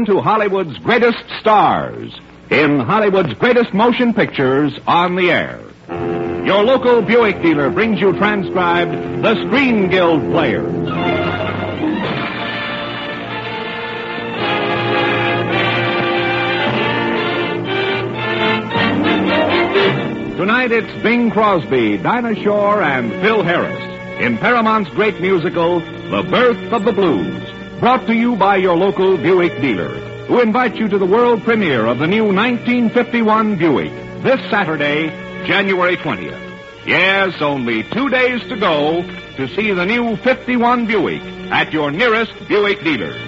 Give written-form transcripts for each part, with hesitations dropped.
to Hollywood's greatest stars in Hollywood's greatest motion pictures on the air. Your local Buick dealer brings you transcribed the Screen Guild Players. Tonight it's Bing Crosby, Dinah Shore, and Phil Harris in Paramount's great musical, The Birth of the Blues, brought to you by your local Buick dealer, who invites you to the world premiere of the new 1951 Buick this Saturday, January 20th. Yes, only 2 days to go to see the new 51 Buick at your nearest Buick dealers.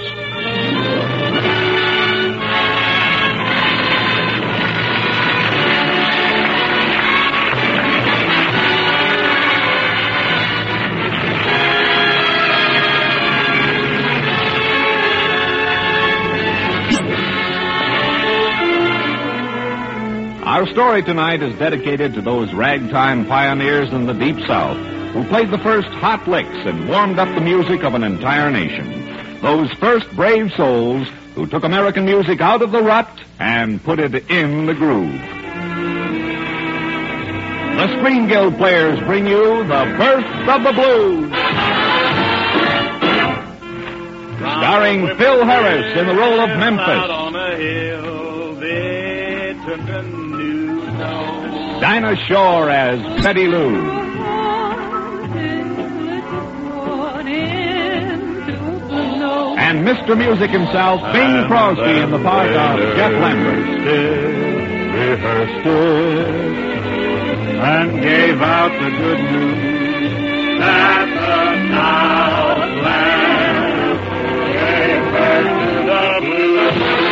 Our story tonight is dedicated to those ragtime pioneers in the Deep South who played the first hot licks and warmed up the music of an entire nation. Those first brave souls who took American music out of the rut and put it in the groove. The Screen Guild Players bring you The Birth of the Blues. Starring Phil Harris in the role of Memphis. Dinah Shore as Betty Lou. And Mr. Music himself, Bing Crosby, in the part of Jeff Lambert. Rehearsed it, and gave out the good news that the Southland gave birth to the blues.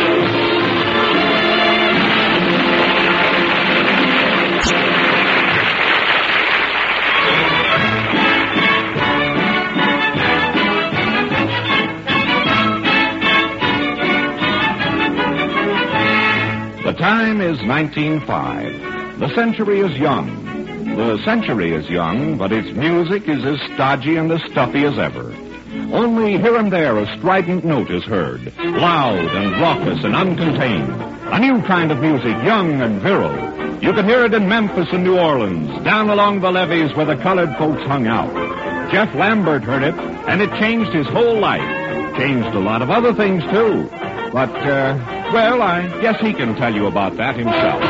The time is 1905. The century is young. The century is young, but its music is as stodgy and as stuffy as ever. Only here and there a strident note is heard, loud and raucous and uncontained. A new kind of music, young and virile. You can hear it in Memphis and New Orleans, down along the levees where the colored folks hung out. Jeff Lambert heard it, and it changed his whole life. Changed a lot of other things, too. But, well, I guess he can tell you about that himself.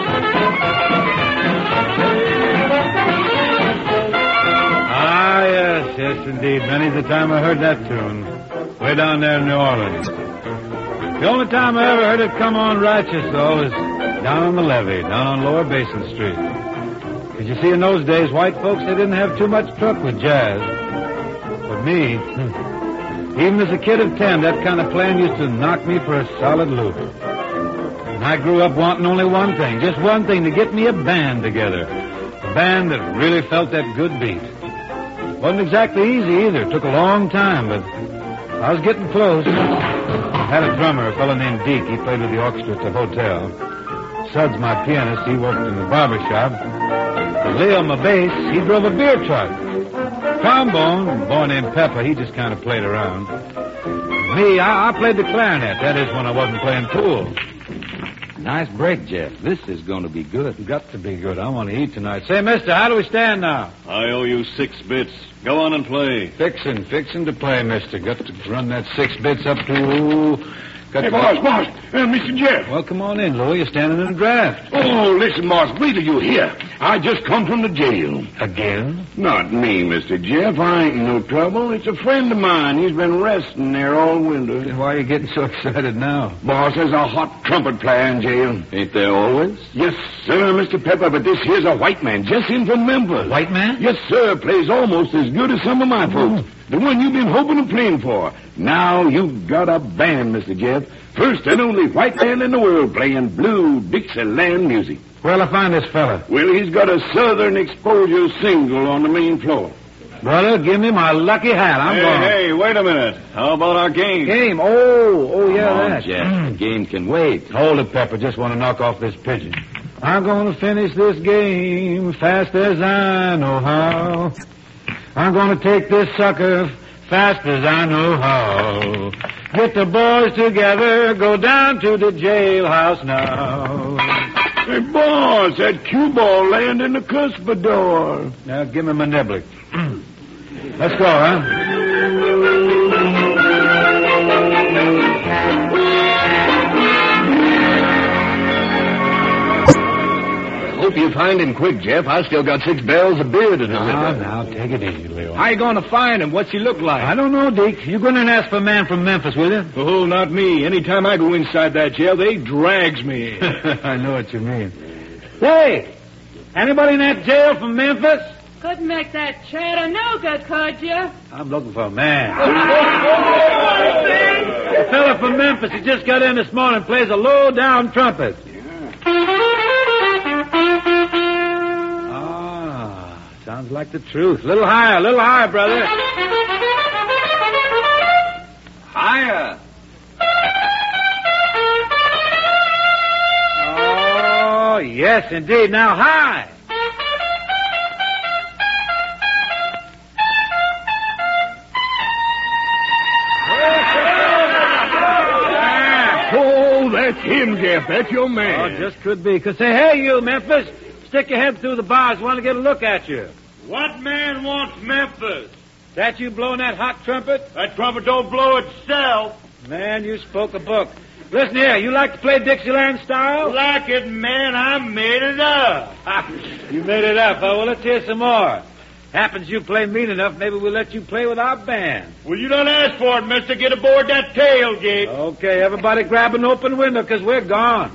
Ah, yes, indeed. Many's the time I heard that tune. Way down there in New Orleans. The only time I ever heard it come on righteous, though, is down on the levee, down on Lower Basin Street. Because you see, in those days, white folks, they didn't have too much truck with jazz. But me, even as a kid of 10, that kind of playing used to knock me for a solid loop. And I grew up wanting only one thing, just one thing, to get me a band together. A band that really felt that good beat. Wasn't exactly easy either. It took a long time, but I was getting close. I had a drummer, a fellow named Deke. He played with the orchestra at the hotel. Suds, my pianist, he worked in the barber shop. Leo, my bass, he drove a beer truck. Trombone, a boy named Pepper, he just kind of played around. Me, I played the clarinet. That is when I wasn't playing pool. Nice break, Jeff. This is going to be good. Got to be good. I want to eat tonight. Say, mister, how do we stand now? I owe you 6 bits. Go on and play. Fixin' to play, mister. Got to run that 6 bits up to... Hey, boss, Mr. Jeff. Well, come on in, Lou. You're standing in a draft. Oh, listen, boss, wait till you hear. I just come from the jail. Again? Not me, Mr. Jeff. I ain't in no trouble. It's a friend of mine. He's been resting there all winter. Then why are you getting so excited now? Boss, there's a hot trumpet player in jail. Ain't there always? Yes, sir, Mr. Pepper, but this here's a white man just in from Memphis. White man? Yes, sir. Plays almost as good as some of my folks. The one you've been hoping and playing for. Now you've got a band, Mr. Jeff. First and only white band in the world playing blue Dixieland music. Where'll I find this fella? Well, he's got a Southern Exposure single on the main floor. Brother, give me my lucky hat. I'm going. Hey, wait a minute. How about our game? Game? Oh, yeah, Come on, that. Jeff. The game can wait. Hold it, Pepper. Just want to knock off this pigeon. I'm going to finish this game fast as I know how. I'm going to take this sucker fast as I know how. Get the boys together, go down to the jailhouse now. Hey, boss, that cue ball land in the cuspidor. Now, give me my niblick. Let's go, huh? Hope you find him quick, Jeff. I still got 6 barrels of beer to deliver. Now, take it easy, Leo. How you going to find him? What's he look like? I don't know, Deke. You go in and ask for a man from Memphis, will you? Oh, not me. Anytime I go inside that jail, they drags me. I know what you mean. Hey, anybody in that jail from Memphis? Couldn't make that chatter no good, could you? I'm looking for a man. A fella from Memphis, he just got in this morning, plays a low-down trumpet. Ah, sounds like the truth. A little higher, brother. Higher. Oh, yes, indeed. Now, high. Oh, that's him, Jeff. That's your man. Oh, just could be. Could say, hey, you, Memphis, stick your head through the bars. Want to get a look at you. What man wants Memphis? That you blowing that hot trumpet? That trumpet don't blow itself. Man, you spoke a book. Listen here, you like to play Dixieland style? Like it, man, I made it up. You made it up, huh? Well, let's hear some more. Happens you play mean enough, maybe we'll let you play with our band. Well, you don't ask for it, mister. Get aboard that tailgate. Okay, everybody grab an open window, because we're gone.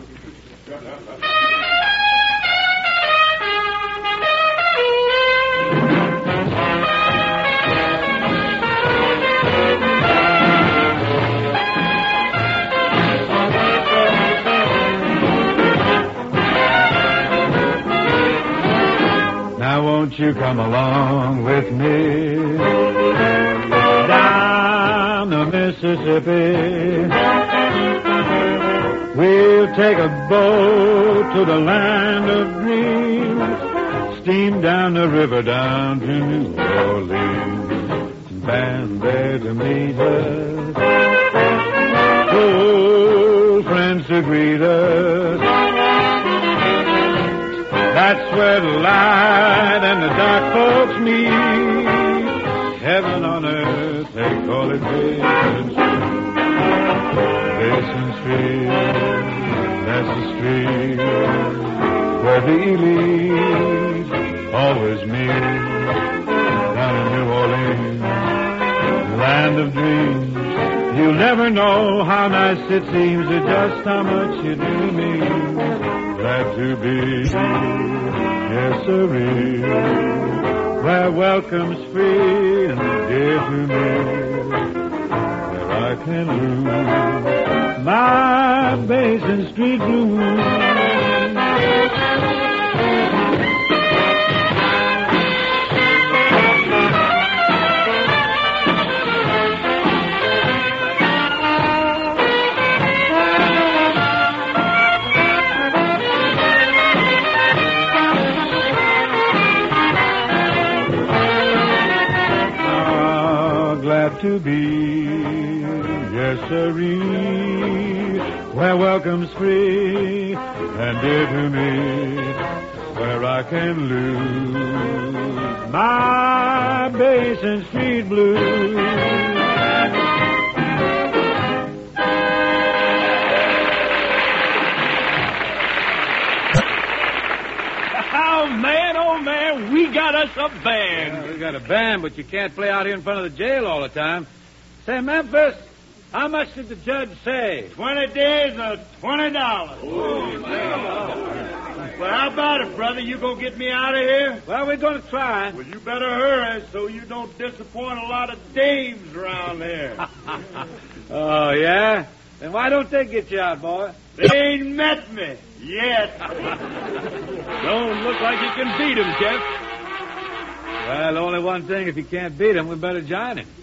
Now won't you come along with me down the Mississippi? We'll take a boat to the land of dreams, steam down the river down to New Orleans, band there to meet us, old friends to greet us. That's where the light and the dark folks meet. Heaven on earth, they call it Basin Street. Basin Street, that's the street where the elite always meet. Down in New Orleans, land of dreams. You'll never know how nice it seems or just how much you do mean. Glad to be, yes, sirree, where welcome's free and dear to me, where I can lose my Basin Street blues. To be, yes, sirree, where welcome's free and dear to me, where I can lose my Basin Street blues. Oh, man, we got us a band. Yeah, we got a band, but you can't play out here in front of the jail all the time. Say, Memphis, how much did the judge say? 20 days or $20. Well, how about it, brother? You gonna get me out of here? Well, we're going to try. Well, you better hurry so you don't disappoint a lot of dames around here. Oh, yeah? Then why don't they get you out, boy? They ain't met me yet. Don't look like you can beat him, Jeff. Well, only one thing. If you can't beat him, we better join him.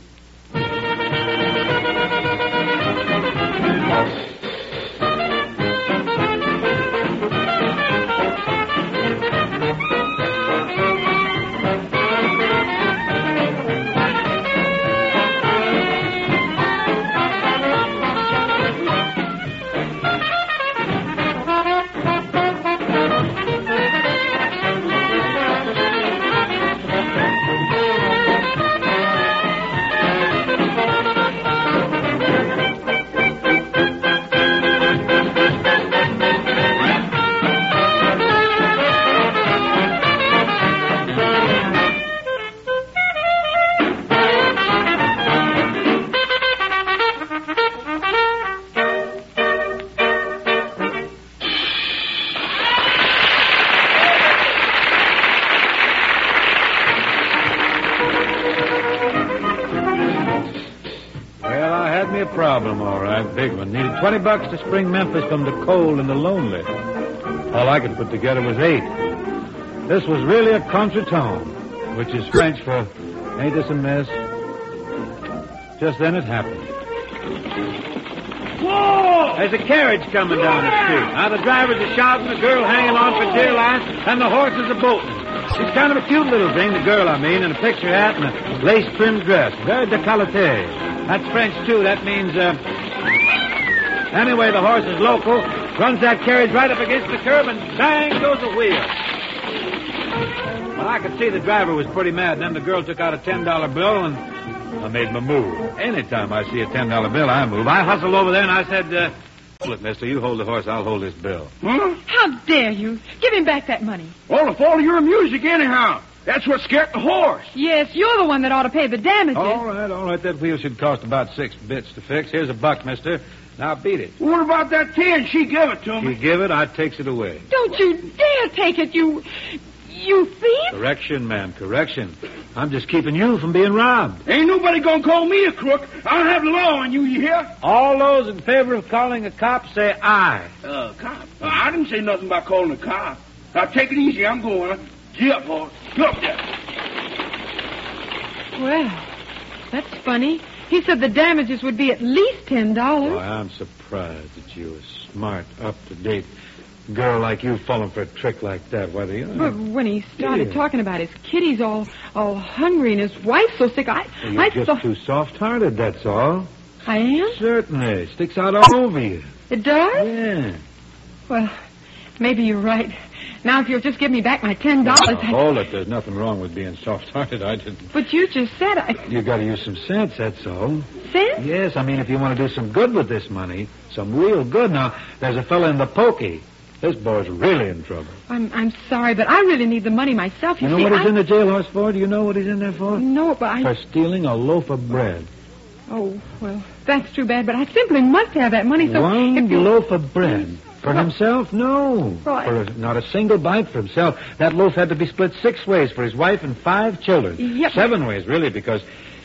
big one. Needed $20 to spring Memphis from the cold and the lonely. All I could put together was 8. This was really a contretemps, which is French for ain't this a mess? Just then it happened. Whoa! There's a carriage coming down the street. Now the drivers are shouting, the girl hanging on for dear life, and the horses are bolting. She's kind of a cute little thing, the girl I mean, in a picture hat and a lace-trimmed dress. Very décolleté. That's French, too. That means, Anyway, the horse is local, runs that carriage right up against the curb, and bang goes the wheel. Well, I could see the driver was pretty mad. Then the girl took out a $10 bill, and I made my move. Anytime I see a $10 bill, I move. I hustled over there, and I said, hold it, mister. You hold the horse, I'll hold this bill. Huh? How dare you? Give him back that money. Well, to follow your music anyhow. That's what scared the horse. Yes, you're the one that ought to pay the damages. All right. That wheel should cost about 6 bits to fix. Here's $1, mister. Now beat it. What about that 10? She gave it to me. You give it, I takes it away. Don't you dare take it, you thief. Correction, ma'am, correction. I'm just keeping you from being robbed. Ain't nobody gonna call me a crook. I'll have the law on you, you hear? All those in favor of calling a cop say aye. Cop? I didn't say nothing about calling a cop. Now, take it easy. I'm going. Get up, horse. Get up there. Well, that's funny. He said the damages would be at least $10. Why, I'm surprised that you, a smart, up-to-date girl like you, falling for a trick like that. Whether you... But when he started talking about his kitties all hungry and his wife so sick, You're just too soft-hearted, that's all. I am? Certainly. Sticks out all over you. It does? Yeah. Well, maybe you're right. Now, if you'll just give me back my $10... Now, hold it. There's nothing wrong with being soft-hearted. I didn't... But you just said You got to use some sense, that's all. Sense? Yes, I mean, if you want to do some good with this money, some real good. Now, there's a fella in the pokey. This boy's really in trouble. I'm sorry, but I really need the money myself. You know what he's in the jailhouse for? Do you know what he's in there for? No, but For stealing a loaf of bread. Oh, well, that's too bad, but I simply must have that money, so... One loaf of bread. For himself? No. Well, Not a single bite for himself. That loaf had to be split 6 ways for his wife and 5 children. Yep. 7 ways, really, because...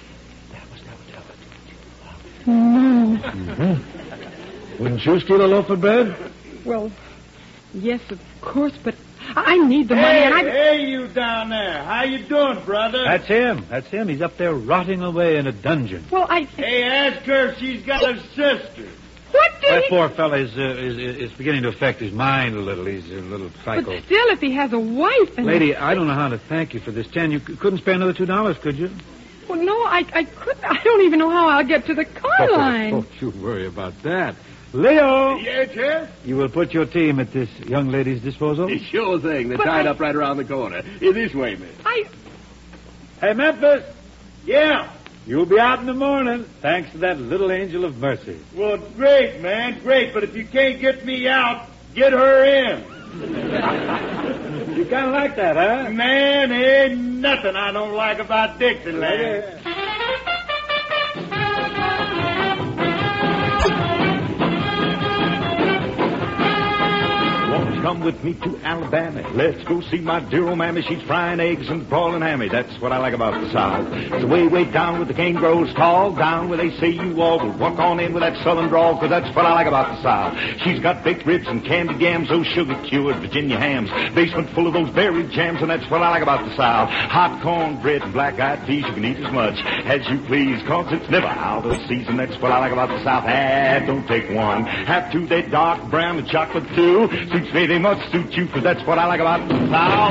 No. Mm-hmm. Wouldn't you steal a loaf of bread? Well, yes, of course, but I need the money, and I... Hey, you down there. How you doing, brother? That's him. He's up there rotting away in a dungeon. Well, Hey, ask her if she's got a sister. What did That he... poor fella is beginning to affect his mind a little. He's a little psycho. But still, if he has a wife and... Lady, I don't know how to thank you for this 10. You couldn't spare another $2, could you? Well, no, I couldn't. I don't even know how I'll get to the car line. Don't you worry about that. Leo! Yes, sir? You will put your team at this young lady's disposal? Sure thing. They're But tied I- up right around the corner. This way, miss. Hey, Memphis, Yeah. you'll be out in the morning, thanks to that little angel of mercy. Well, great, man. Great. But if you can't get me out, get her in. You kind of like that, huh? Man, ain't nothing I don't like about Dixieland. Won't you come with me to Alabama? Let's go see my dear old mammy. She's frying eggs and broiling hammy. That's what I like about the South. It's way, way down where the cane grows tall, down where they say you all will walk on in with that southern drawl, because that's what I like about the South. She's got baked ribs and candied yams, those sugar-cured Virginia hams, basement full of those berry jams, and that's what I like about the South. Hot cornbread and black-eyed peas, you can eat as much as you please, cause it's never out of season. That's what I like about the South. Don't take one. Have two, they dark brown and chocolate too. Suits me, they must suit you, because that's what I like about the South.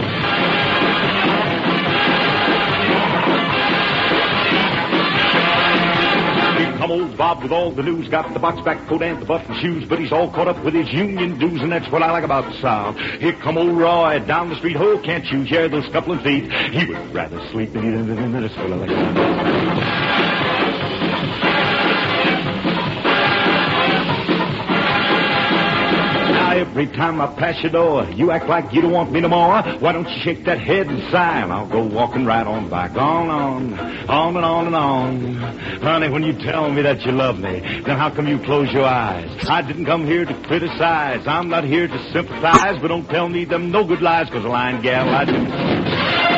Come old Bob with all the news, got the box back coat and the button shoes, but he's all caught up with his union dues, and that's what I like about the South. Here come old Roy down the street, oh, can't you hear those scuffling feet? He would rather sleep than that's what I like about the South. Every time I pass your door, you act like you don't want me no more. Why don't you shake that head and sigh, and I'll go walking right on by. On and on and on. Honey, when you tell me that you love me, then how come you close your eyes? I didn't come here to criticize. I'm not here to sympathize, but don't tell me them no good lies, because a lying gal, I do.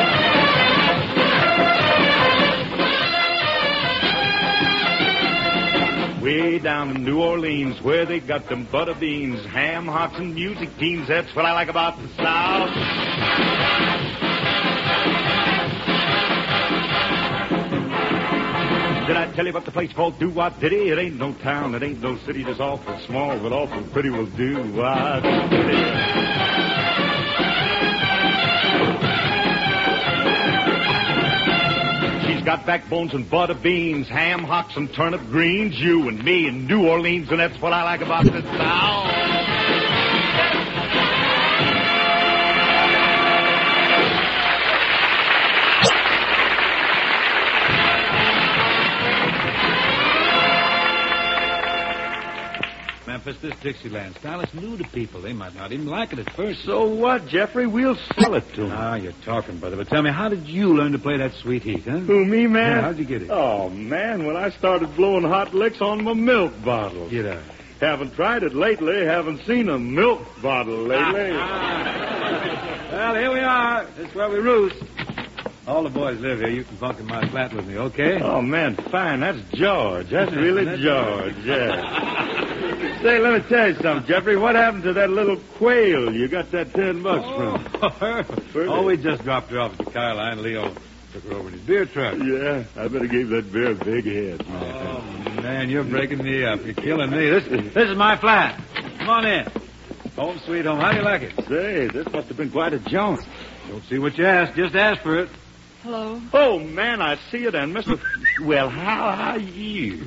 Way down in New Orleans, where they got them butter beans, ham hocks, and music teams. That's what I like about the South. Did I tell you about the place called Do-Wop Diddy? It ain't no town, it ain't no city, just awful small, but awful pretty will do. Wop Diddy. Got backbones and butter beans, ham hocks and turnip greens. You and me in New Orleans, and that's what I like about this South. Memphis, this Dixieland style is new to people. They might not even like it at first. So what, Jeffrey? We'll sell it to them. Ah, you're talking, brother. But tell me, how did you learn to play that sweet heat, huh? Who, me, man? Yeah, how'd you get it? Oh, man, when I started blowing hot licks on my milk bottle. Get out. Haven't tried it lately. Haven't seen a milk bottle lately. Well, here we are. This is where we roost. All the boys live here. You can bunk in my flat with me, okay? Oh, man, fine. That's George. That's really George, yeah. Say, let me tell you something, Jeffrey. What happened to that little quail you got that $10 from? Oh, we just dropped her off at the car line. Leo took her over in his beer truck. Yeah, I better give that bear a big head. Oh, man, you're breaking me up. You're killing me. This is my flat. Come on in. Home sweet home. How do you like it? Say, this must have been quite a jaunt. Don't see what you ask. Just ask for it. Hello. Oh, man, I see it, and Mr. Well, how are you?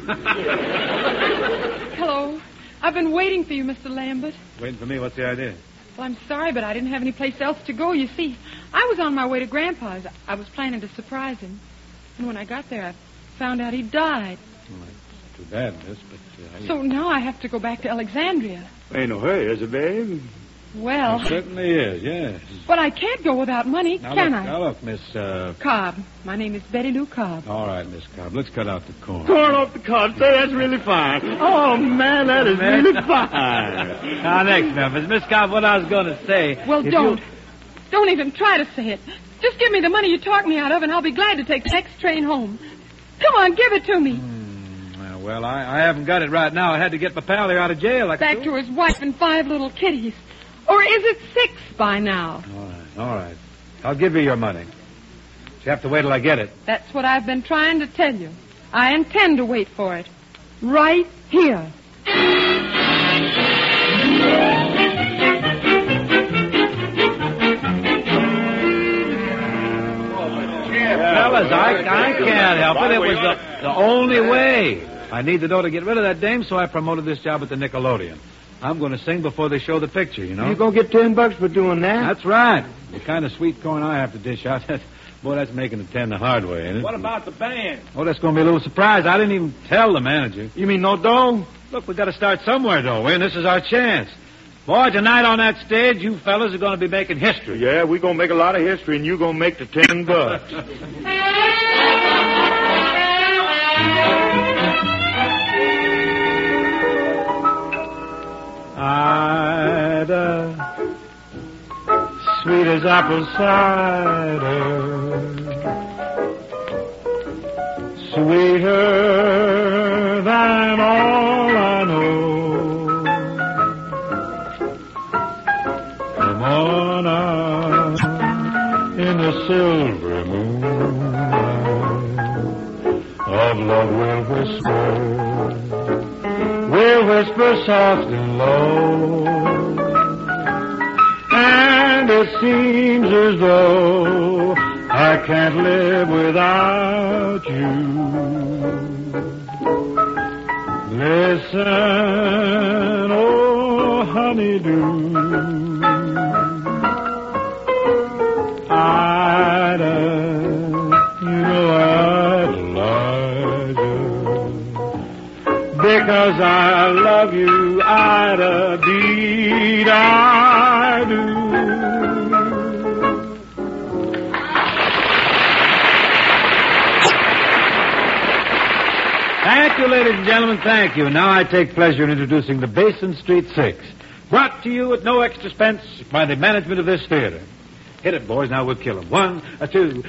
Hello. I've been waiting for you, Mr. Lambert. Waiting for me? What's the idea? Well, I'm sorry, but I didn't have any place else to go. You see, I was on my way to Grandpa's. I was planning to surprise him. And when I got there, I found out he died. Well, that's too bad, miss, but... So now I have to go back to Alexandria. Ain't no hurry, is it, babe? Well... It certainly is, yes. But I can't go without money, can I? Now, look, Miss... Cobb. My name is Betty Lou Cobb. All right, Miss Cobb. Let's cut out the corn. Corn off the cob. Say, that's really fine. Oh, man, that is really fine. Now, next, Memphis. Miss Cobb, what I was going to say... Well, Don't even try to say it. Just give me the money you talked me out of, and I'll be glad to take the next train home. Come on, give it to me. Well, I haven't got it right now. I had to get my pal here out of jail. Back to his wife and 5 little kitties. Or is it 6 by now? All right. I'll give you your money. You have to wait till I get it. That's what I've been trying to tell you. I intend to wait for it. Right here. Fellas, I can't help it. It was the only way. I need the dough to get rid of that dame, so I promoted this job at the Nickelodeon. I'm going to sing before they show the picture, you know. You gonna get $10 for doing that? That's right. The kind of sweet corn I have to dish out, boy, that's making the 10 the hard way, ain't it? What about the band? Oh, that's going to be a little surprise. I didn't even tell the manager. You mean no dough? Look, we got to start somewhere, though, and this is our chance. Boy, tonight on that stage, you fellas are going to be making history. Yeah, we're going to make a lot of history, and you're going to make the $10. Ida, sweet as apple cider, sweeter than all I know. Come on out in the silver moonlight of love will whisper. We'll whisper soft and low, and it seems as though I can't live without you. Listen, oh honeydew, Ida, you know I'd lie because I love you, Ida, deed I do. Thank you, ladies and gentlemen, thank you. Now I take pleasure in introducing the Basin Street Six, brought to you at no extra expense by the management of this theater. Hit it, boys, now we'll kill them. 1, 2...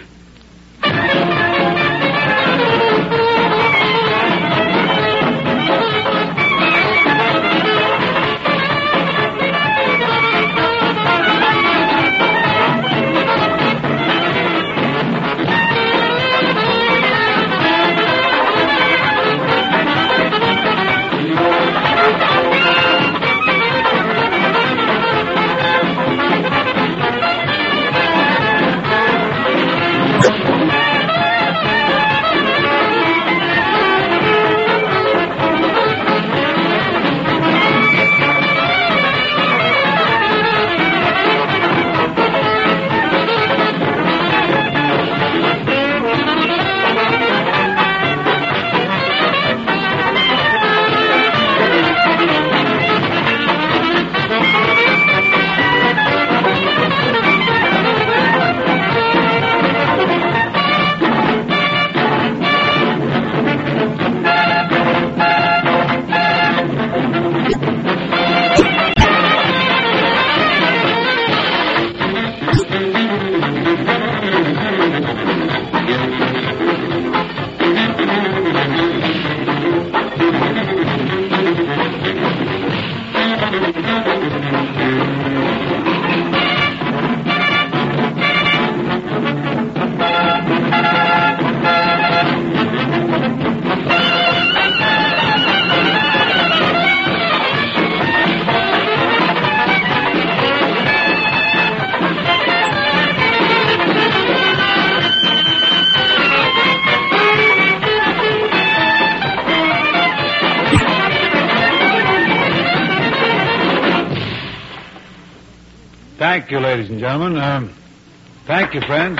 Thank you, ladies and gentlemen. Thank you, friends.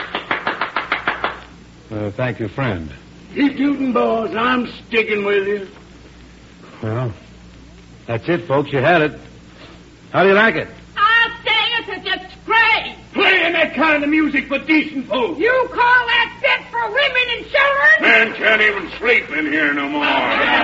Thank you, friend. Keep shooting, boys. I'm sticking with you. Well, that's it, folks. You had it. How do you like it? I'll say it's a disgrace. Playing that kind of music for decent folks. You call that fit for women and children? Man can't even sleep in here no more.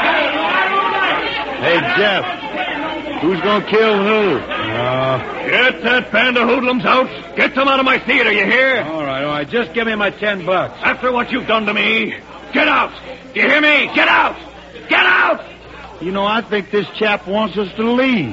Hey, Jeff. Who's going to kill who? Get that band of hoodlums out. Get them out of my theater, you hear? All right. Just give me my $10. After what you've done to me, get out. Do you hear me? Get out. Get out. You know, I think this chap wants us to leave.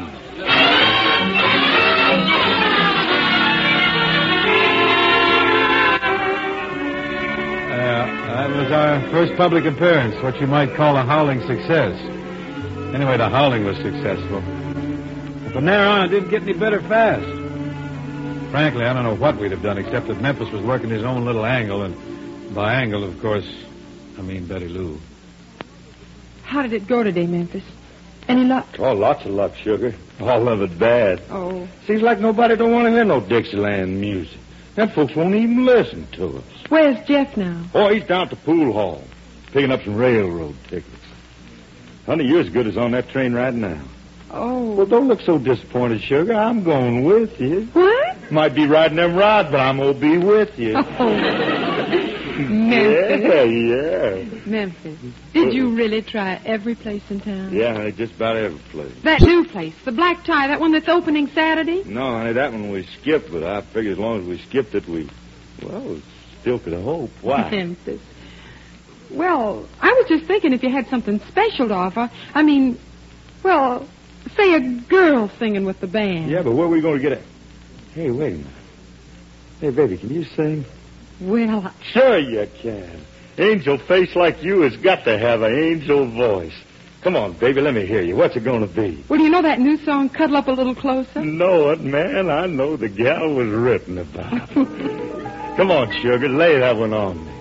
That was our first public appearance, what you might call a howling success. Anyway, the howling was successful. From there on, it didn't get any better fast. Frankly, I don't know what we'd have done except that Memphis was working his own little angle, and by angle, of course, I mean Betty Lou. How did it go today, Memphis? Any luck? Oh, lots of luck, Sugar. All of it bad. Oh. Seems like nobody don't want to hear no Dixieland music. Them folks won't even listen to us. Where's Jeff now? Oh, he's down at the pool hall, picking up some railroad tickets. Honey, you're as good as on that train right now. Oh. Well, don't look so disappointed, Sugar. I'm going with you. What? Might be riding them rides, but I'm going to be with you. Oh. Memphis. Yeah. Memphis. Did you really try every place in town? Yeah, honey, just about every place. That new place, the Black Tie, that one that's opening Saturday? No, honey, that one we skipped, but I figured as long as we skipped it, we still could hope. Why? Memphis. Well, I was just thinking if you had something special to offer. I mean, well, say a girl singing with the band. Yeah, but where are we going to get it? Hey, wait a minute. Hey, baby, can you sing? Well, Sure you can. Angel face like you has got to have an angel voice. Come on, baby, let me hear you. What's it going to be? well, do you know that new song, Cuddle Up a Little Closer? Know it, man. I know the gal was written about. Come on, Sugar, lay that one on me.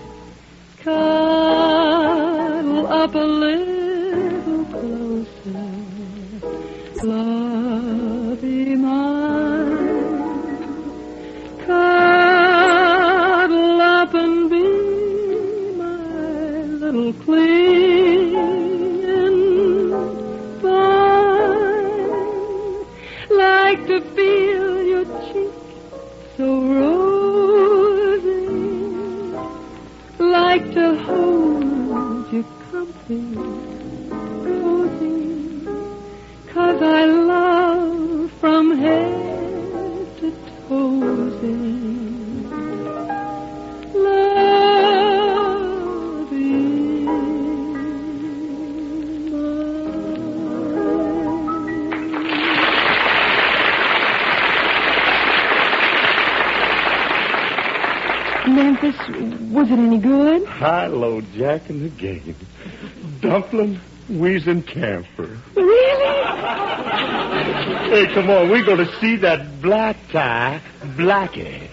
Cuddle up a little closer, lovey mine. Cuddle up and be my little clinging vine. Like to feel your cheek so rosy, like to hold you comfy, cozy, 'cause I love from head to toesy. Love is mine. Memphis, was it any good? High-low Jack in the game. Dumpling, wheezing camphor. Really? Hey, come on, we're going to see that Black Tie Blackie.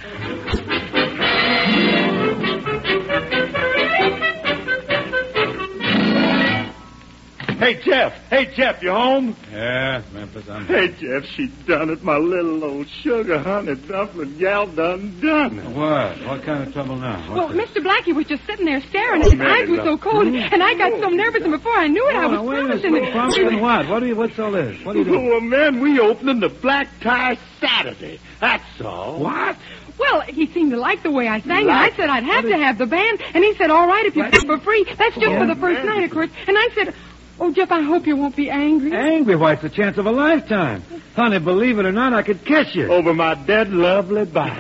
Hey, Jeff, you home? Yeah, Memphis, I'm... Hey, Jeff, she done it. My little old sugar honey dumpling gal done it. What? What kind of trouble now? Well, Mr. Blackie was just sitting there staring, and his eyes were so cold, and I got so nervous, and before I knew it, I was promising it. Promising what? What's all this? What are you doing? Oh, man, we opening the Black Tie Saturday. That's all. What? Well, he seemed to like the way I sang, and I said I'd have to have the band, and he said, all right, if you put for free. That's just for the first night, of course. And I said, oh, Jeff, I hope you won't be angry. Angry? Why, it's the chance of a lifetime. Honey, believe it or not, I could kiss you. Over my dead lovely body.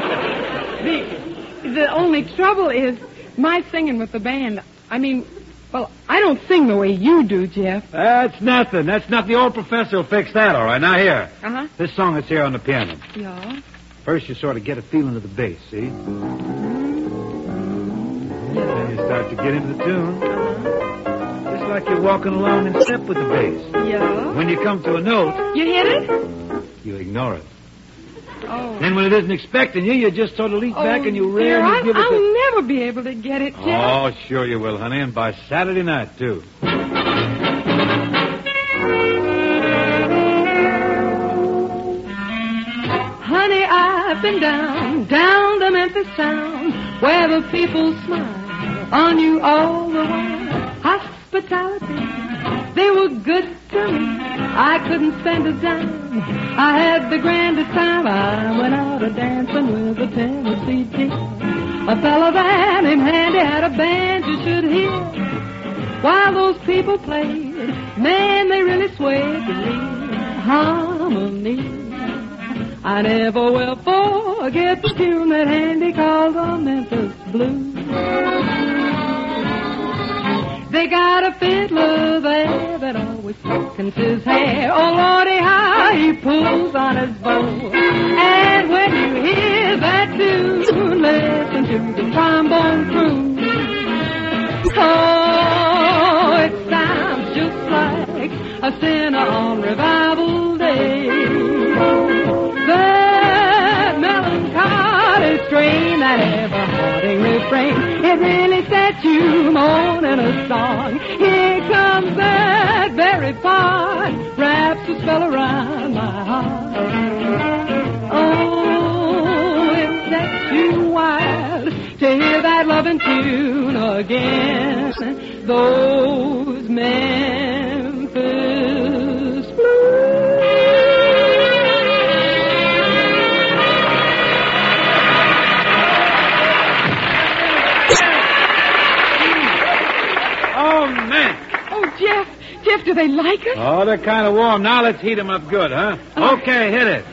The only trouble is my singing with the band. I mean, Well, I don't sing the way you do, Jeff. That's nothing. That's not the old professor will fix that, all right. Now, here. Uh-huh. This song that's here on the piano. Yeah. First, you sort of get a feeling of the bass, see? Then you start to get into the tune. Just like you're walking along in step with the bass. Yeah. When you come to a note, You hit it? you ignore it. Oh. Then when it isn't expecting you, you just sort of lean back and you dear, and you give it I'll never be able to get it, Jeff. Oh, sure you will, honey, and by Saturday night, too. Honey, I've been down to Memphis town, where the people smile on you all the while. Hospitality, they were good to me. I couldn't spend a dime. I had the grandest time. I went out a dancing with a Tennessee King. A fella there named Handy had a band you should hear. While those people played, man, they really swayed to me. Harmony. I never will forget the tune that Handy called the Memphis Blues. They got a fiddler there that always softens his hair. Oh, Lordy, how he pulls on his bow. And when you hear that tune, listen to the trombone crew. Oh, it sounds just like a sinner on revival day. That melancholy strain, that ever-haunting refrain, it really sets you moaning a song. Here comes that very part, wraps a spell around my heart. Oh, it sets you wild to hear that loving tune again. Those Memphis Blues. Jeff, do they like us? Oh, they're kind of warm. Now let's heat them up good, huh? Okay, hit it.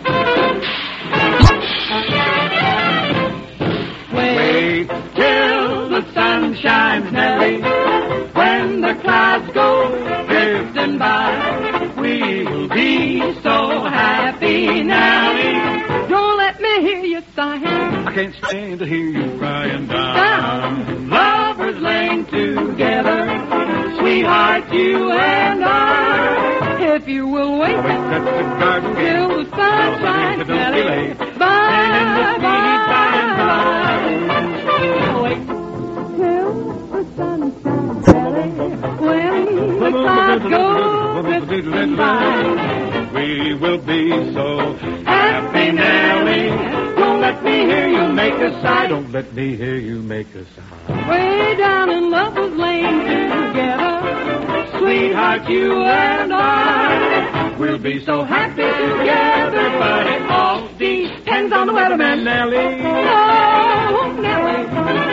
Wait till the sun shines, Nellie. When the clouds go drifting by, we'll be so happy, Nellie. Don't let me hear you sighing. I can't stand to hear you crying down. Lovers laying together, sweetheart, you and I. If you will wait till the sun shines, Nellie. Bye, bye. Wait till the sun shines, Nellie. When the clouds go drifting by, we will be so happy, Nellie. Don't let me hear you make a sigh. Don't let me hear you make a sigh. Way down in Lovers Lane together, sweetheart, you and I. We'll be so happy together, but it all depends on the weatherman, Nellie. Oh, Nellie.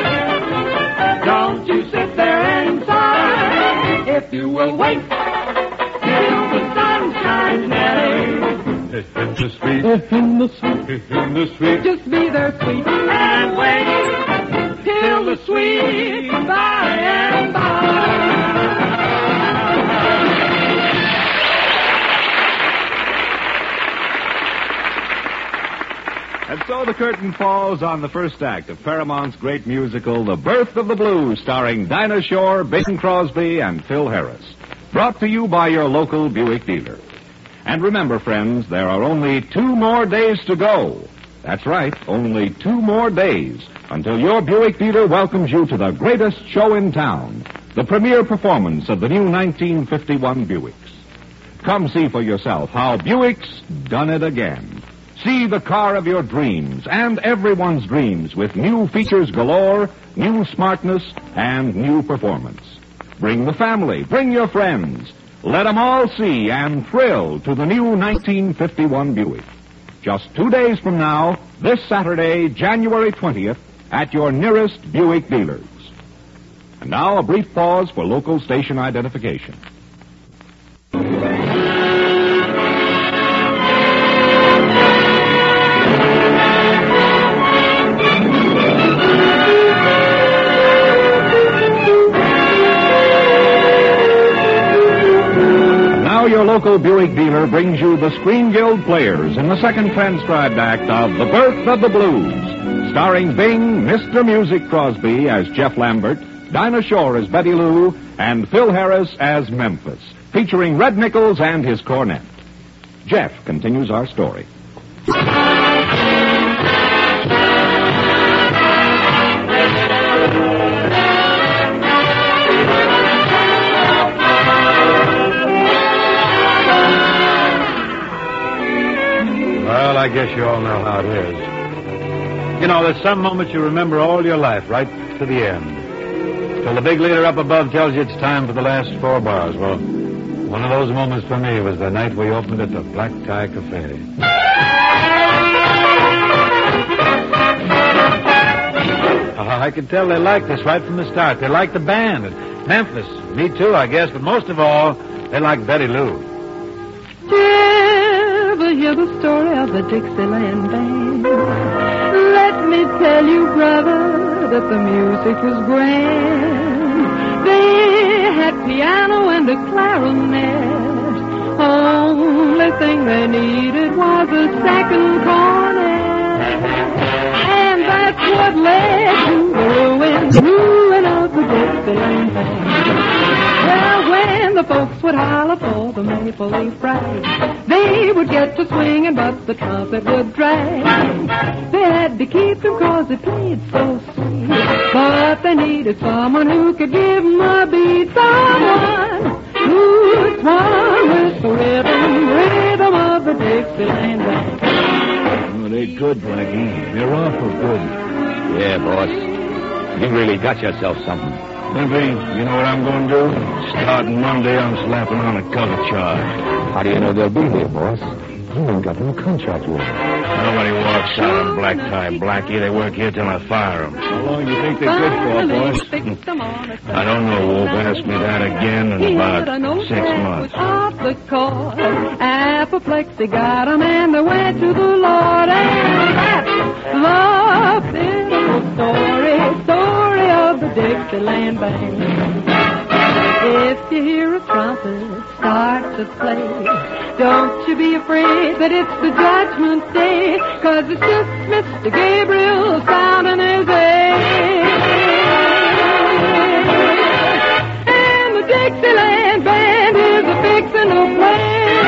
Don't you sit there and sigh. If you will wait till the sun shines, Nellie. In the sweet, In the sweet, in the sweet. just be there, sweet, and wait till the sweet by and by. And so the curtain falls on the first act of Paramount's great musical, The Birth of the Blues, starring Dinah Shore, Bing Crosby, and Phil Harris. Brought to you by your local Buick dealer. And remember, friends, there are only 2 more days to go. That's right, only 2 more days until your Buick dealer welcomes you to the greatest show in town, the premiere performance of the new 1951 Buicks. Come see for yourself how Buick's done it again. See the car of your dreams and everyone's dreams with new features galore, new smartness, and new performance. Bring the family, bring your friends. Let them all see and thrill to the new 1951 Buick. Just 2 days from now, this Saturday, January 20th, at your nearest Buick dealers. And now a brief pause for local station identification. local Buick dealer brings you the Screen Guild Players in the second transcribed act of The Birth of the Blues, starring Bing, Mr. Music Crosby as Jeff Lambert, Dinah Shore as Betty Lou, and Phil Harris as Memphis, featuring Red Nichols and his cornet. Jeff continues our story. Well, I guess you all know how it is. You know, there's some moments you remember all your life, right to the end. Till the big leader up above tells you it's time for the last 4 bars. Well, one of those moments for me was the night we opened at the Black Tie Cafe. I could tell they liked us right from the start. They liked the band and Memphis. Me too, I guess, but most of all, they liked Betty Lou. Ever hear the story of the Dixieland Band? Let me tell you, brother, that the music was grand. They had piano and a clarinet. Only thing they needed was a second cornet. And that's what led to the ruin of the Dixieland Band. Well, when the folks would holler for the maple leaf rag, they would get to swinging, but the trumpet would drag. They had to keep them 'cause they played so sweet, but they needed someone who could give them a beat. Someone who swung with the rhythm of the Dixieland Band. Oh, they're good, Blackie. They're awful good. Yeah, boss. You really got yourself something. Maybe, you know what I'm going to do? Starting Monday, I'm slapping on a cover charge. How do you know they'll be here, boss? You ain't got no contract with them. Nobody walks out on Black Tie, Blackie. They work here till I fire them. How long do you think they're good for, boss? I don't know, Wolf. Ask me that again in about 6 months. Off the court, apoplexy got 'em and they went to the Lord. And that's the pitiful story of the Dixieland Band. If you hear a trumpet start to play, don't you be afraid that it's the judgment day, 'cause it's just Mr. Gabriel sounding his A. And the Dixieland Band is a fixin' to play.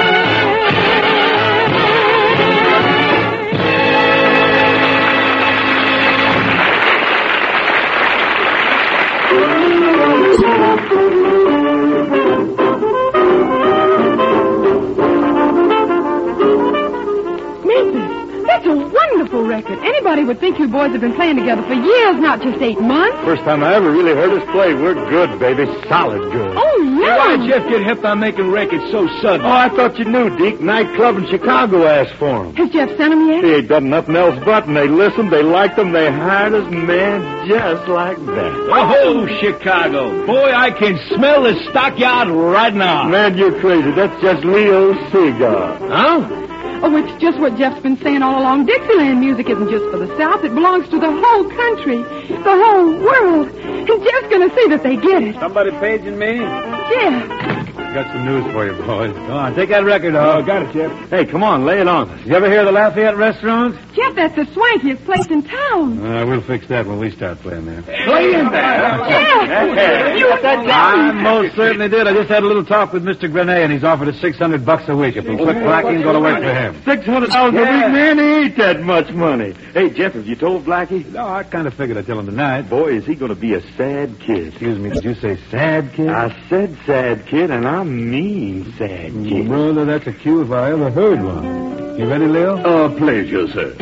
That's a wonderful record. Anybody would think you boys have been playing together for years, not just 8 months. First time I ever really heard us play. We're good, baby. Solid good. Oh, yeah. Why did Jeff get hip on making records so sudden? Oh, I thought you knew, Deke. Nightclub in Chicago asked for him. Has Jeff sent them yet? He ain't done nothing else but, and they listened, they liked them, they hired us, man, just like that. Oh, Chicago. Boy, I can smell the stockyard right now. Man, you're crazy. That's just Leo's cigar. Huh? Oh, it's just what Jeff's been saying all along. Dixieland music isn't just for the South. It belongs to the whole country, the whole world. And Jeff's going to see that they get it. Somebody paging me? Jeff. Got some news for you, boys. Come on, take that record off. Oh, got it, Jeff. Hey, come on, lay it on us. You ever hear of the Lafayette Restaurant? Jeff, that's the swankiest place in town. We'll fix that when we start playing there. Playing there? Jeff! You got that I most certainly did. I just had a little talk with Mr. Grenay, and he's offered us $600 a week. If we'll quit Blackie and go to work for him. $600 a week, man, he ain't that much money. Hey, Jeff, have you told Blackie? No, I kind of figured I'd tell him tonight. Boy, is he going to be a sad kid. Excuse me, did you say sad kid? I said sad kid, and I mean sad kid. Brother, that's a cue if I ever heard one. You ready, Leo? A pleasure, sir.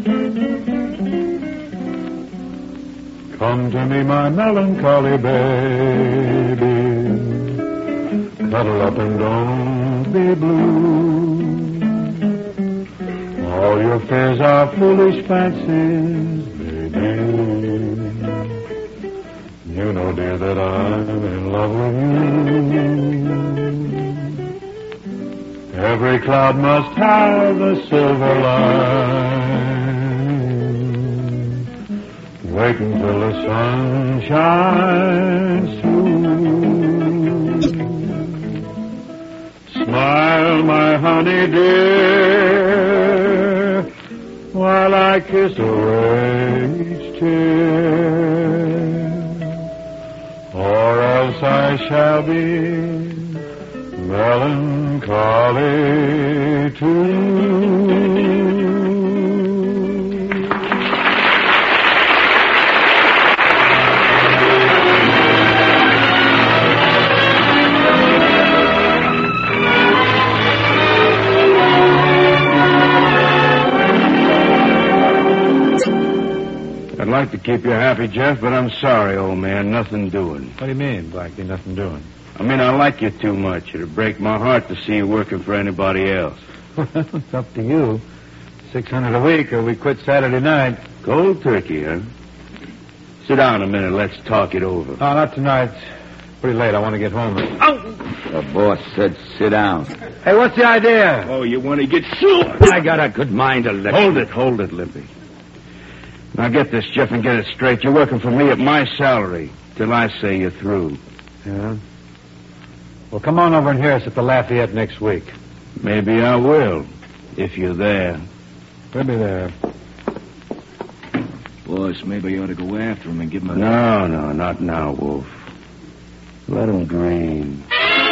Come to me, my melancholy baby. Cuddle up and don't be blue. All your fears are foolish fancies, baby. You know, dear, that I'm in love with you. Every cloud must have a silver line. Wait until the sun shines through. Smile, my honey dear, while I kiss away each tear, or else I shall be melancholy too. I'd like to keep you happy, Jeff, but I'm sorry, old man. Nothing doing. What do you mean, Blackie? Nothing doing. I mean, I like you too much. It'd break my heart to see you working for anybody else. Well, it's up to you. $600 a week, or we quit Saturday night. Cold turkey, huh? Sit down a minute. Let's talk it over. Oh, not tonight. Pretty late. I want to get home. The boss said sit down. Hey, what's the idea? Oh, you want to get sued? I got a good mind to let Hold it, Lippy. Now get this, Jeff, and get it straight. You're working for me at my salary till I say you're through. Yeah? Well, come on over and hear us at the Lafayette next week. Maybe I will, if you're there. We'll be there. Boss, maybe you ought to go after him and give him a... No, not now, Wolf. Let him dream.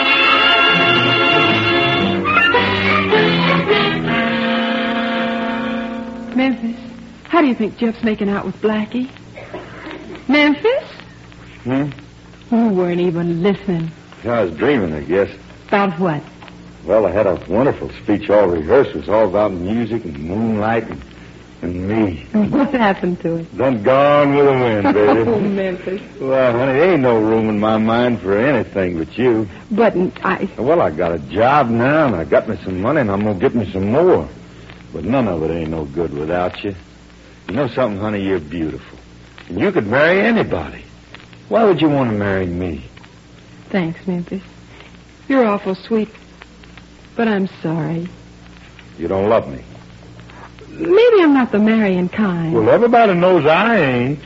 Memphis, how do you think Jeff's making out with Blackie? Memphis? Hmm? You weren't even listening. I was dreaming, I guess. About what? Well, I had a wonderful speech all rehearsed. It was all about music and moonlight and me. What happened to it? Done gone with the wind, baby. Oh, Memphis. Well, honey, there ain't no room in my mind for anything but you. But I... Well, I got a job now, and I got me some money, and I'm going to get me some more. But none of it ain't no good without you. You know something, honey? You're beautiful. And you could marry anybody. Why would you want to marry me? Thanks, Memphis. You're awful sweet. But I'm sorry. You don't love me. Maybe I'm not the marrying kind. Well, everybody knows I ain't.